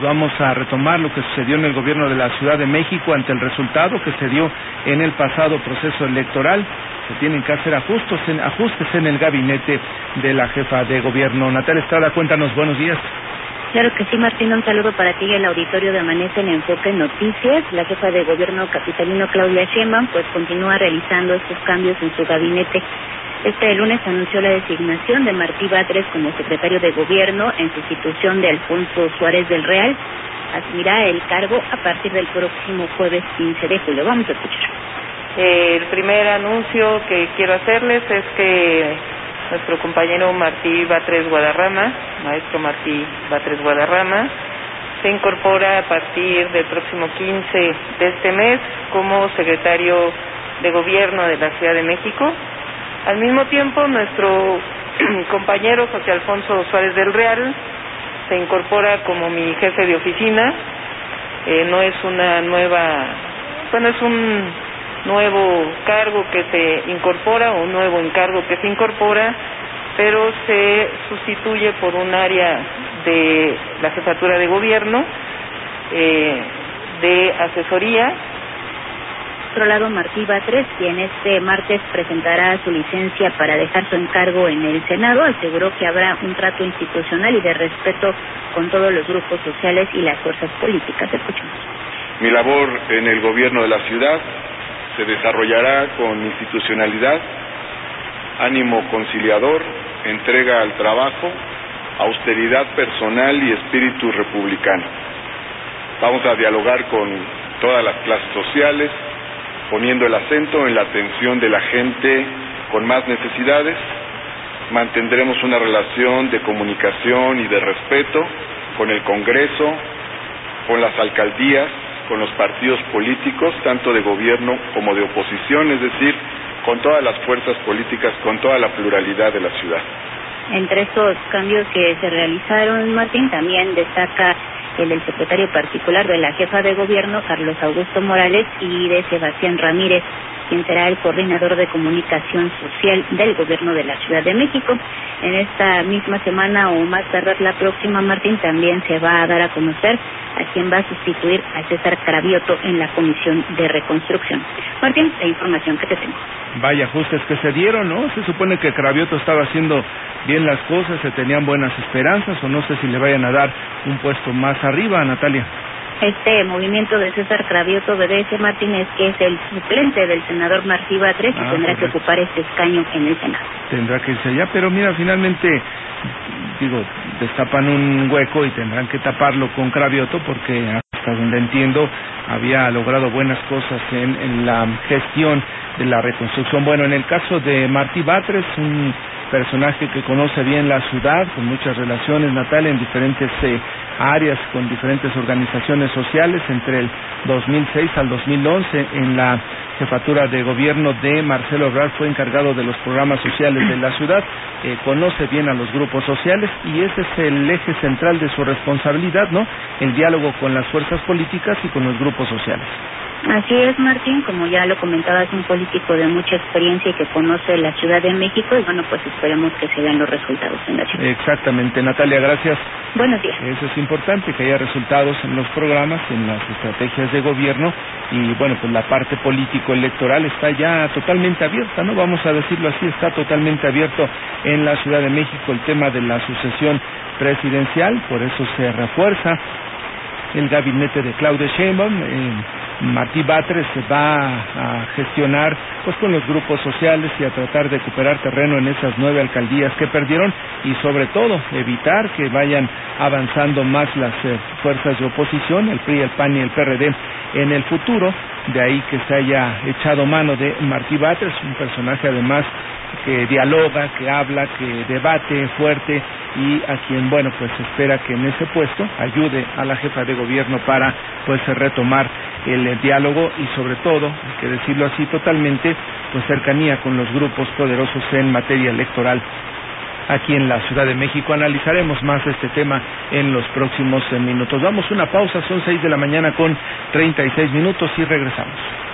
Vamos a retomar lo que sucedió en el gobierno de la Ciudad de México ante el resultado que se dio en el pasado proceso electoral. Se tienen que hacer ajustes en el gabinete de la jefa de gobierno. Natalia Estrada, cuéntanos, buenos días. Claro que sí, Martín, un saludo para ti y el auditorio de Amanece en Enfoque Noticias. La jefa de gobierno capitalino, Claudia Sheinbaum, pues continúa realizando estos cambios en su gabinete. Este lunes anunció la designación de Martí Batres como secretario de Gobierno en sustitución de Alfonso Suárez del Real. Asumirá el cargo a partir del próximo jueves 15 de julio. Vamos a escuchar. El primer anuncio que quiero hacerles es que nuestro compañero Martí Batres Guadarrama, maestro Martí Batres Guadarrama, se incorpora a partir del próximo 15 de este mes como secretario de Gobierno de la Ciudad de México. Al mismo tiempo, nuestro compañero José Alfonso Suárez del Real se incorpora como mi jefe de oficina. No es una nueva, es un nuevo cargo que se incorpora, o un nuevo encargo que se incorpora, pero se sustituye por un área de la jefatura de gobierno, de asesoría. Por otro lado, Martí Batres, quien este martes presentará su licencia para dejar su encargo en el Senado, aseguró que habrá un trato institucional y de respeto con todos los grupos sociales y las fuerzas políticas. Escuchemos. Mi labor en el gobierno de la ciudad se desarrollará con institucionalidad, ánimo conciliador, entrega al trabajo, austeridad personal y espíritu republicano. Vamos a dialogar con todas las clases sociales, poniendo el acento en la atención de la gente con más necesidades. Mantendremos una relación de comunicación y de respeto con el Congreso, con las alcaldías, con los partidos políticos, tanto de gobierno como de oposición, es decir, con todas las fuerzas políticas, con toda la pluralidad de la ciudad. Entre estos cambios que se realizaron, Martín, también destaca el del secretario particular de la jefa de gobierno, Carlos Augusto Morales, y de Sebastián Ramírez, quien será el coordinador de comunicación social del gobierno de la Ciudad de México. En esta misma semana o más tardar la próxima, Martín, también se va a dar a conocer a quien va a sustituir a César Cravioto en la Comisión de Reconstrucción. Martín, la información que te tengo. Vaya ajustes que se dieron, ¿no? Se supone que Cravioto estaba haciendo bien las cosas, se tenían buenas esperanzas, o no sé si le vayan a dar un puesto más arriba, Natalia. Este movimiento de César Cravioto obedece, Martínez, que es el suplente del senador Martí Batres, y tendrá que ocupar este escaño en el Senado. Tendrá que irse allá, pero mira, finalmente, destapan un hueco y tendrán que taparlo con Cravioto, porque hasta donde entiendo había logrado buenas cosas en la gestión de la reconstrucción. Bueno, en el caso de Martí Batres, un personaje que conoce bien la ciudad, con muchas relaciones, Natalia, en diferentes áreas, con diferentes organizaciones sociales, entre el 2006 al 2011, en la jefatura de gobierno de Marcelo Ebrard fue encargado de los programas sociales de la ciudad, conoce bien a los grupos sociales, y ese es el eje central de su responsabilidad, ¿no? El diálogo con las fuerzas políticas y con los grupos sociales. Así es, Martín, como ya lo comentabas, un político de mucha experiencia y que conoce la Ciudad de México, y bueno, pues esperemos que se vean los resultados en la ciudad. Exactamente, Natalia, gracias. Buenos días. Eso es importante, que haya resultados en los programas, en las estrategias de gobierno, y bueno, pues la parte político-electoral está ya totalmente abierta, ¿no? Vamos a decirlo así, está totalmente abierto en la Ciudad de México el tema de la sucesión presidencial, por eso se refuerza el gabinete de Claudia Sheinbaum. Martí Batres se va a gestionar pues con los grupos sociales y a tratar de recuperar terreno en esas 9 alcaldías que perdieron, y sobre todo evitar que vayan avanzando más las fuerzas de oposición, el PRI, el PAN y el PRD en el futuro. De ahí que se haya echado mano de Martí Batres, un personaje además que dialoga, que habla, que debate fuerte, y a quien, bueno, pues espera que en ese puesto ayude a la jefa de gobierno para pues retomar el diálogo y sobre todo, hay que decirlo así, totalmente pues cercanía con los grupos poderosos en materia electoral aquí en la Ciudad de México. Analizaremos más este tema en los próximos minutos. Vamos a una pausa, son 6 de la mañana con 36 minutos y regresamos.